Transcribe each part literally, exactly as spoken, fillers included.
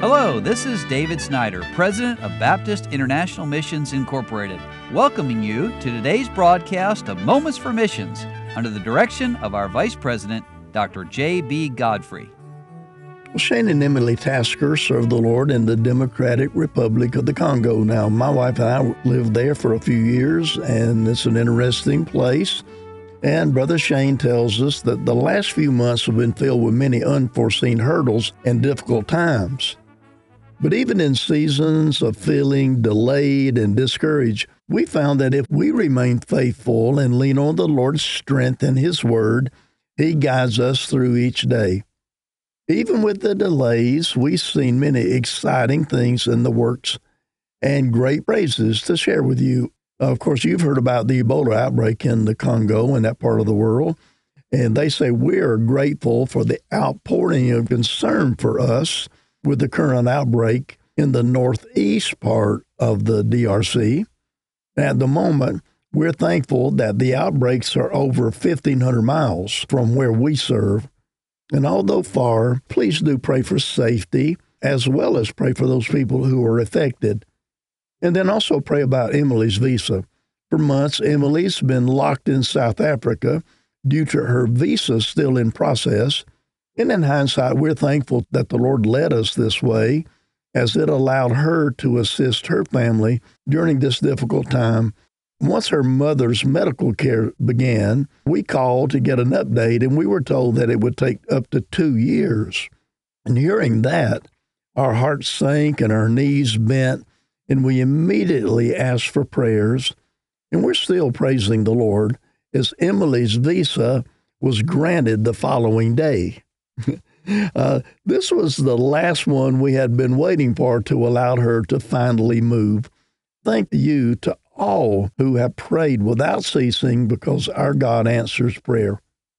Hello, this is David Snyder, President of Baptist International Missions Incorporated, welcoming you to today's broadcast of Moments for Missions under the direction of our Vice President, Doctor J B. Godfrey. Well, Shane and Emily Tasker serve the Lord in the Democratic Republic of the Congo. Now, my wife and I lived there for a few years, and it's an interesting place. And Brother Shane tells us that the last few months have been filled with many unforeseen hurdles and difficult times. But even in seasons of feeling delayed and discouraged, we found that if we remain faithful and lean on the Lord's strength and His Word, He guides us through each day. Even with the delays, we've seen many exciting things in the works and great praises to share with you. Of course, you've heard about the Ebola outbreak in the Congo and that part of the world, and they say we are grateful for the outpouring of concern for us with the current outbreak in the northeast part of the D R C. At the moment, we're thankful that the outbreaks are over fifteen hundred miles from where we serve. And although far, please do pray for safety, as well as pray for those people who are affected. And then also pray about Emily's visa. For months, Emily's been locked in South Africa due to her visa still in process. And in hindsight, we're thankful that the Lord led us this way, as it allowed her to assist her family during this difficult time. Once her mother's medical care began, we called to get an update, and we were told that it would take up to two years. And hearing that, our hearts sank and our knees bent, and we immediately asked for prayers. And we're still praising the Lord, as Emily's visa was granted the following day. uh, this was the last one we had been waiting for to allow her to finally move. Thank you to all who have prayed without ceasing, because our God answers prayer.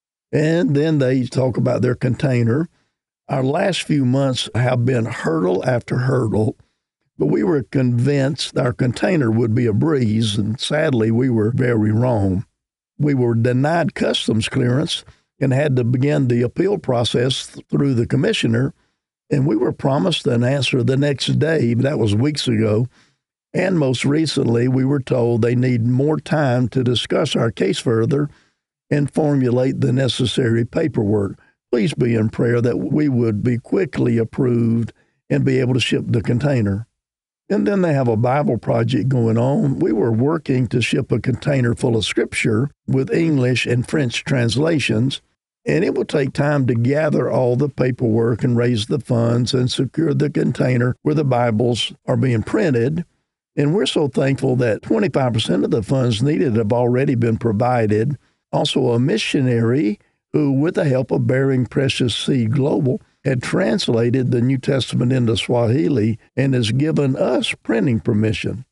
And then they talk about their container. Our last few months have been hurdle after hurdle, but we were convinced our container would be a breeze, and sadly, we were very wrong. We were denied customs clearance and had to begin the appeal process through the commissioner, and we were promised an answer the next day. That was weeks ago. And most recently, we were told they need more time to discuss our case further and formulate the necessary paperwork. Please be in prayer that we would be quickly approved and be able to ship the container. And then they have a Bible project going on. We were working to ship a container full of Scripture with English and French translations, and it will take time to gather all the paperwork and raise the funds and secure the container where the Bibles are being printed. And we're so thankful that twenty-five percent of the funds needed have already been provided. Also, a missionary who, with the help of Bearing Precious Seed Global, had translated the New Testament into Swahili and has given us printing permission.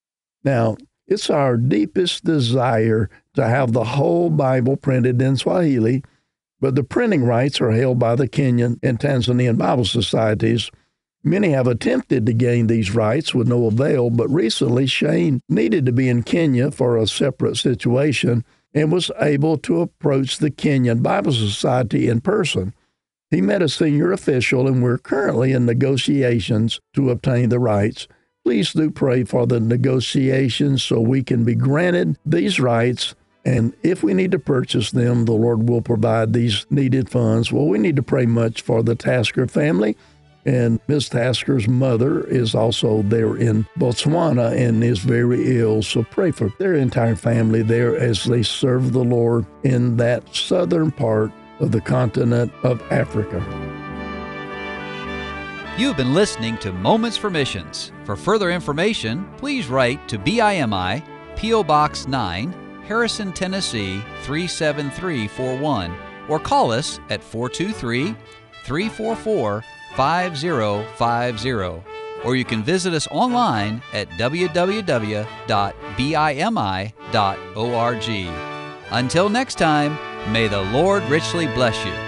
Now, it's our deepest desire to have the whole Bible printed in Swahili, but the printing rights are held by the Kenyan and Tanzanian Bible Societies. Many have attempted to gain these rights with no avail, but recently Shane needed to be in Kenya for a separate situation and was able to approach the Kenyan Bible Society in person. He met a senior official, and we're currently in negotiations to obtain the rights. Please do pray for the negotiations so we can be granted these rights, and if we need to purchase them, the Lord will provide these needed funds. Well, we need to pray much for the Tasker family, and Miz Tasker's mother is also there in Botswana and is very ill, so pray for their entire family there as they serve the Lord in that southern part of the continent of Africa. You've been listening to Moments for Missions. For further information, please write to B I M I, P O Box nine, Harrison, Tennessee three seven three four one, or call us at four two three, three four four, five zero five zero. Or you can visit us online at w w w dot b i m i dot org. Until next time, may the Lord richly bless you.